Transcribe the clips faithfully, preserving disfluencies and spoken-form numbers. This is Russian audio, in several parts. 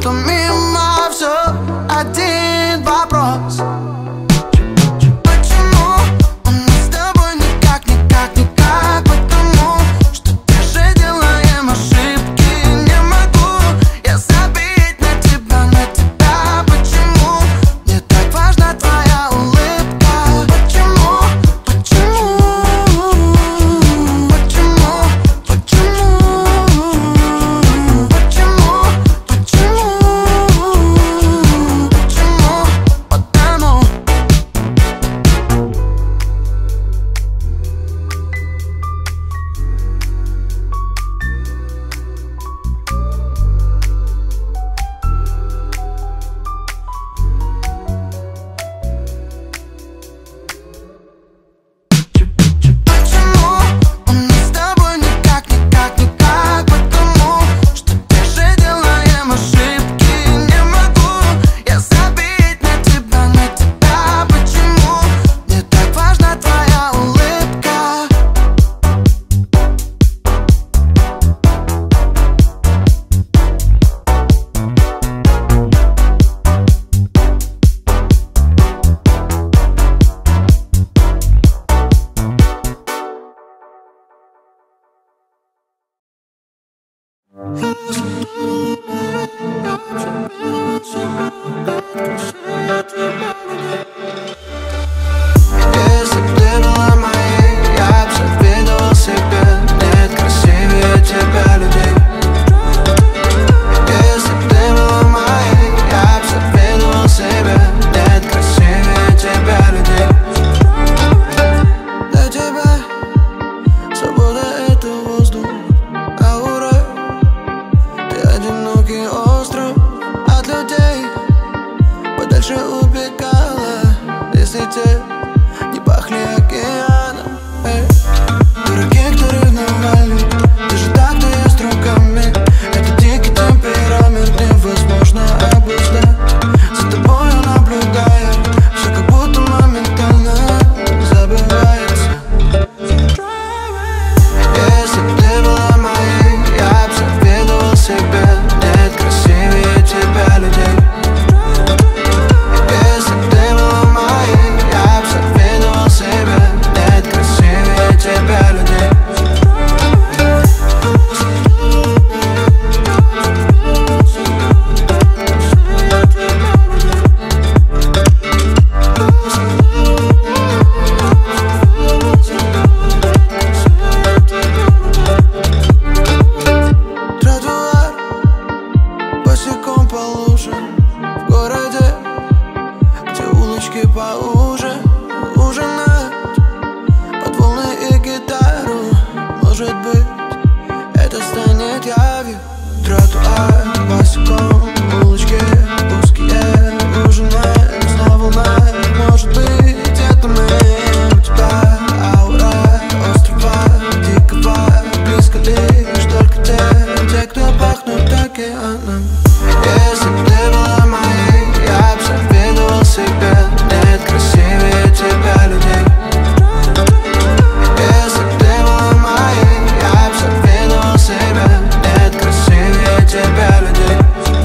что мимо все. Один вопрос: если б ты была моей, я б завидовал себе. Нет красивее тебя людей. Если б ты была моей, я б завидовал себе. Нет красивее тебя людей. Для тебя свобода — это воздух, аура. Ты одинокий остров от людей, подальше убегала, если те не пахли океаном. Эй. Дураки, кто ревновали, даже так ты руками. Это дикий темперамент, невозможно обуздать. За тобой я наблюдаю, все как будто моментально забывается. Если б ты была моей, я б завидовал себе. Нет красивее тебя людей. Если б ты была моей, я б завидовал себе. Нет красивее тебя людей. Тротуар босиком по лужам в городе, где улочки поуже. Ужинать под волны и гитару. Может быть, это станет явью. Тротуар босиком, улочки узкие. Ужинать на волнах. Может быть, это мы. У тебя аура острова дикого. Близко лишь только те, те, кто пахнут океаном. Если б ты была моей, я б завидовал себе. Нет красивее тебя людей. Если б ты была моей, я б завидовал себе. Нет красивее тебя людей.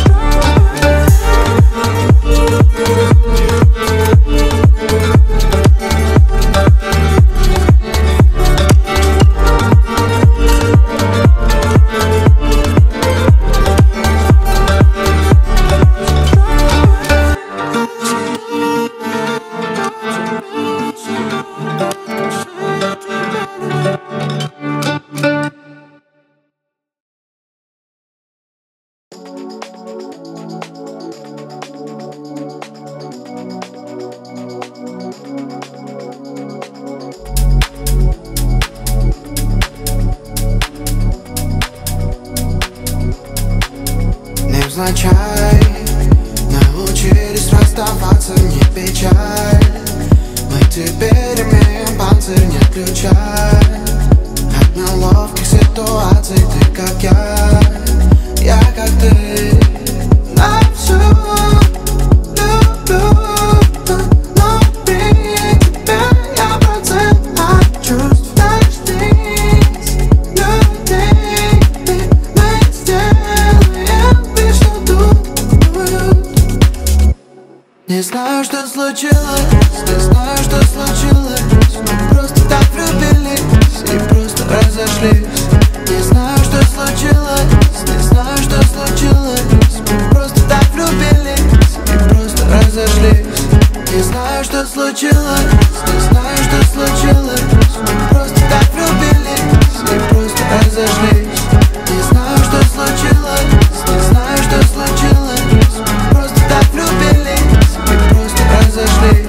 Невзначай научились расставаться, не печаль. Мы теперь имеем панцирь, нет ключа от неловких ситуаций. Ты как я, я как ты. На всю люблю, но при тебе я процент от чувств. Дождись людей, мы сделаем вид, что тут Не знаю, что случилось, не знаю, что случилось. Мы просто так влюбились и просто разошлись. Не знаю, что случилось, не знаю, что случилось. Мы просто так влюбились и просто разошлись. Не знаю, что случилось, не знаю, что случилось. Мы просто так влюбились и просто разошлись. Не знаю, что случилось, не знаю, что случилось. Мы просто так влюбились и просто разошлись.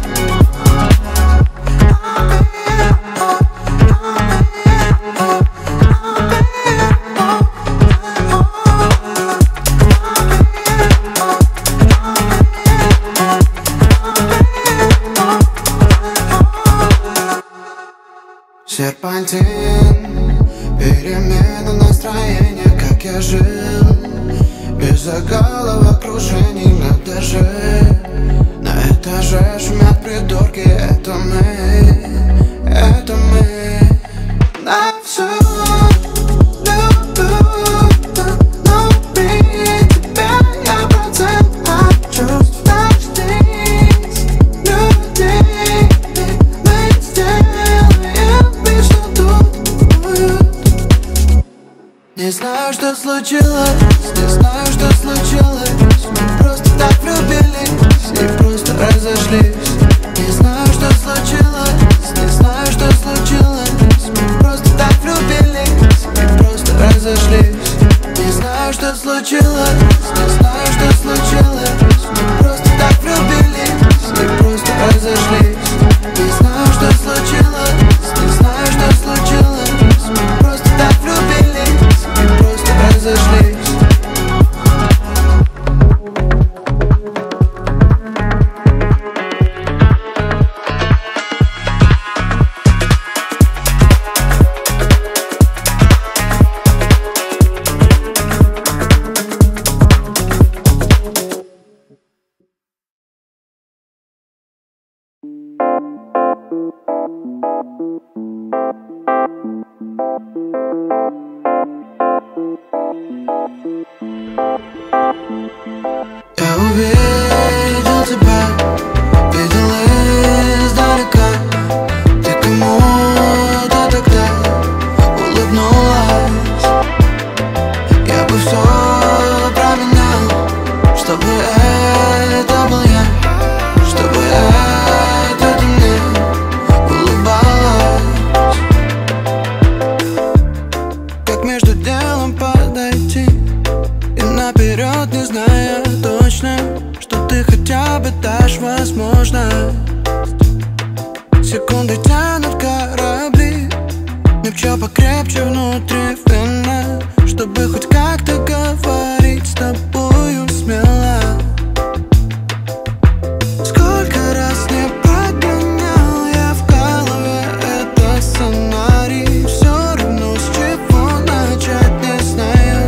Серпантин, перемена настроения, как я жил, без заголовок кружений на этаже. На этаже шумят придурки, это мы, это мы. На всю люблю, но при тебе я процент от чувств. Дождись людей, мы сделаем вид, что тут уют. Не знаю, что случилось, не знаю, что случилось. Мы просто так влюбились и просто разошлись. Не знаю, что случилось, не знаю, что случилось. Мы просто так влюбились и просто разошлись. Не знаю, что случилось, не знаю, что случилось. Мы просто так влюбились и просто разошлись. Не знаю, что случилось, не знаю, что случилось. Мы просто так влюбились и просто разошлись. Я увидел тебя, видел издалека. Ты кому-то тогда улыбнулась. Я бы все променял, чтобы это был я, чтобы это ты мне улыбалась. Как между делом подойти и наперед, не зная точно, что ты хотя бы дашь возможность. Секунды тянут корабли, мне чё покрепче внутри вина, чтобы хоть как-то говорить с тобою смело. Сколько раз не прогонял я в голове этот сценарий, все равно с чего начать не знаю.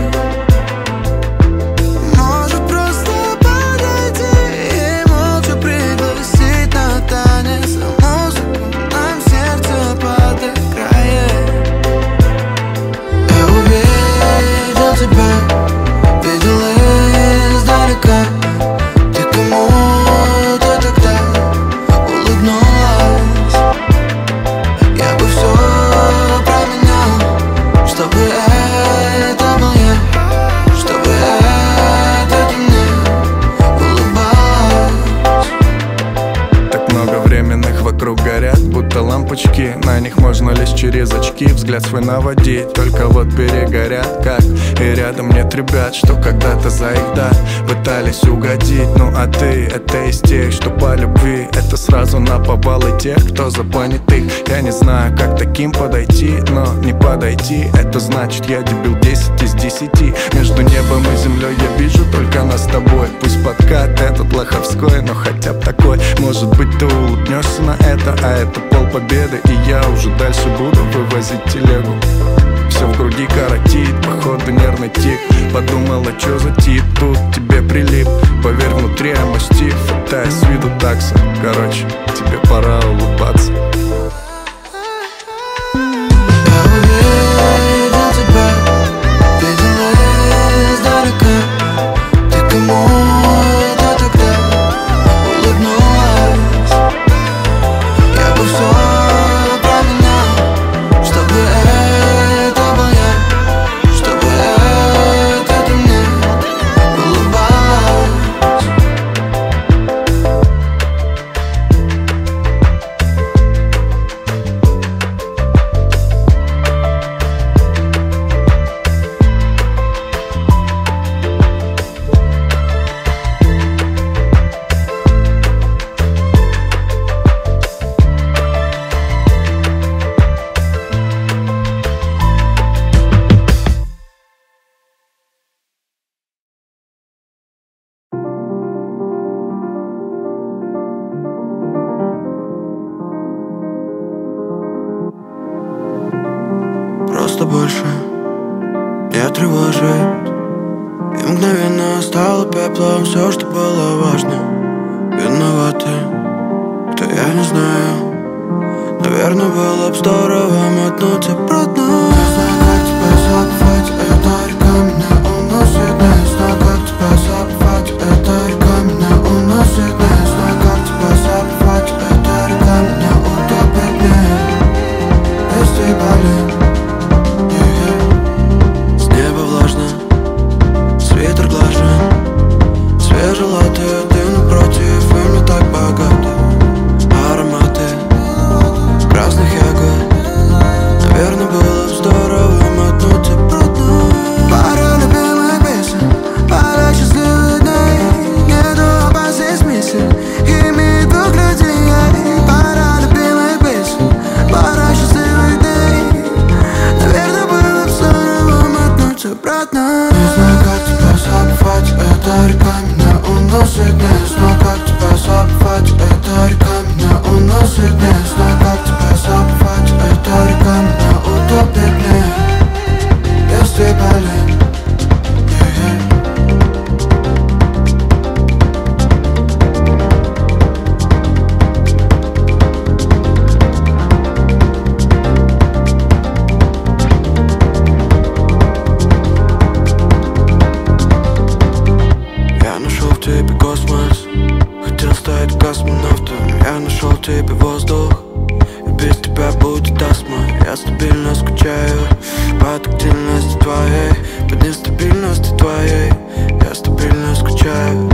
Может просто подойти и молча пригласить на танец, а музыку нам в сердце подыграет. Я увидел тебя, видел издалека. Ты кому-то тогда улыбнулась. Я бы все променял, чтобы это был я, чтобы это ты мне улыбалась. Так много временных вокруг горят, будто лампочки. На них можно лишь через очки взгляд свой наводить. Только вот перегорят, как и рядом нет ребят, что когда-то за их да пытались угодить. Ну а ты, это из тех, что по любви, это сразу наповал и тех, кто за понятых. Я не знаю, как таким подойти, но не подойти, это значит я дебил десять из десяти. Между небом и землей я вижу только нас с тобой. Пусть подкат этот лоховской, но хотя бы такой. Может быть ты улыбнешься на это, а это полпобеды, и я уже дальше буду вывозить телегу. Все в груди коротит, походу нервный тик. Подумала, чё за тип тут тебе прилип. Поверь, внутри я мастиф, это я с виду такса. Короче, тебе пора улыбаться. Я увидел тебя, видел издалека. Ты кому-то тогда пеплом все, что было важно. Виноваты, кто я не знаю. Наверное, было б здорово мотнуть обратно. Не знаю, как тебя забывать, эта река меня уносит. Не знаю, как тебя забывать, эта река меня уносит. Не знаю, как тебя забывать, эта река меня утопит. Не, без тебя ли? С неба влажно, свитер глажен, свежелатые, ты напротив, и мне так богато. Ароматы красных ягод, наверное, было б здорово мотнуть обратно. Пара любимых песен, пара счастливых дней. Нету опасных смысл, ими двух людей. Пара любимых песен, пара счастливых дней. Наверное, было б здорово мотнуть обратно. Не знаю, как тебя забывать, эта река меня уносит. Не знаю, как тебя забывать, эта река меня уносит. Не знаю, как тебя забывать, эта река меня утопит. Не, без тебя ли? Я нашел в тебе космос, хотел стать космонавтом. Я нашел в тебе воздух, и без тебя будет астма. Я стабильно скучаю по тактильности твоей, по нестабильности твоей. Я стабильно скучаю.